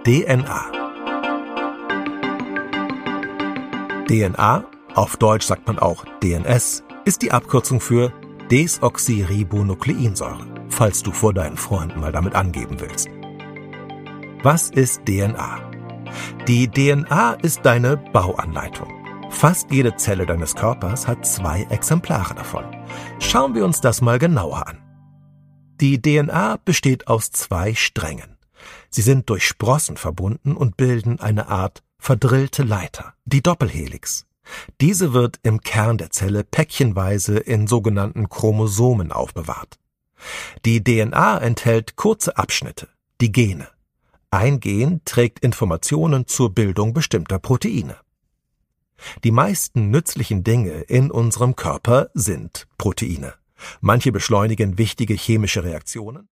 DNA. DNA, auf Deutsch sagt man auch DNS, ist die Abkürzung für Desoxyribonukleinsäure, falls du vor deinen Freunden mal damit angeben willst. Was ist DNA? Die DNA ist deine Bauanleitung. Fast jede Zelle deines Körpers hat 2 Exemplare davon. Schauen wir uns das mal genauer an. Die DNA besteht aus 2 Strängen. Sie sind durch Sprossen verbunden und bilden eine Art verdrillte Leiter, die Doppelhelix. Diese wird im Kern der Zelle päckchenweise in sogenannten Chromosomen aufbewahrt. Die DNA enthält kurze Abschnitte, die Gene. Ein Gen trägt Informationen zur Bildung bestimmter Proteine. Die meisten nützlichen Dinge in unserem Körper sind Proteine. Manche beschleunigen wichtige chemische Reaktionen.